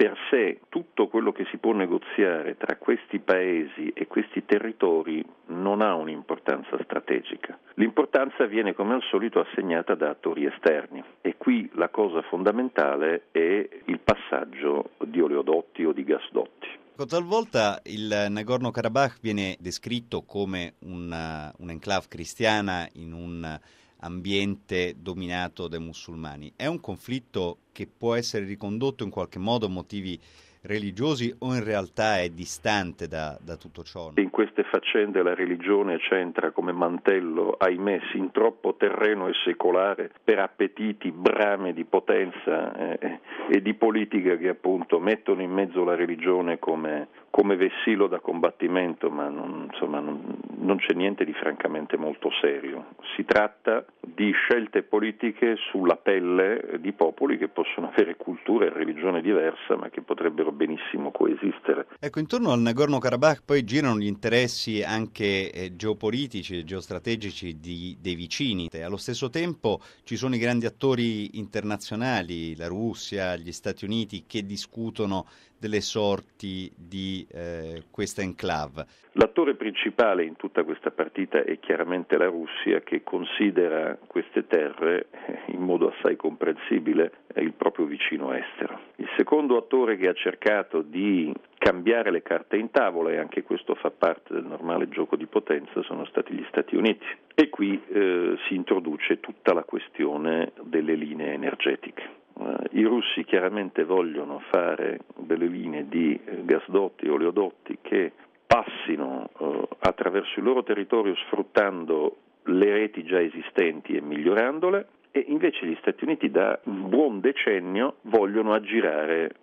per sé tutto quello che si può negoziare tra questi paesi e questi territori non ha un'importanza strategica. L'importanza viene come al solito assegnata da attori esterni e qui la cosa fondamentale è il passaggio di oleodotti o di gasdotti. Talvolta il Nagorno-Karabakh viene descritto come un'enclave cristiana in un ambiente dominato dai musulmani. È un conflitto che può essere ricondotto in qualche modo a motivi religiosi o in realtà è distante da tutto ciò? In queste faccende la religione c'entra come mantello, ahimè, sin troppo terreno e secolare per appetiti, brame di potenza e di politica che appunto mettono in mezzo la religione come vessillo da combattimento, ma non c'è niente di francamente molto serio. Si tratta di scelte politiche sulla pelle di popoli che possono avere cultura e religione diversa, ma che potrebbero benissimo coesistere. Ecco, intorno al Nagorno-Karabakh poi girano gli interessi anche geopolitici e geostrategici dei vicini. Allo stesso tempo ci sono i grandi attori internazionali, la Russia, gli Stati Uniti, che discutono delle sorti di questa enclave. L'attore principale in tutta questa partita è chiaramente la Russia, che considera queste terre in modo assai comprensibile il proprio vicino estero. Il secondo attore che ha cercato di cambiare le carte in tavola, e anche questo fa parte del normale gioco di potenza, sono stati gli Stati Uniti. E qui si introduce tutta la questione delle linee energetiche. I russi chiaramente vogliono fare delle linee di gasdotti e oleodotti che passino attraverso il loro territorio sfruttando le reti già esistenti e migliorandole, e invece gli Stati Uniti da un buon decennio vogliono aggirare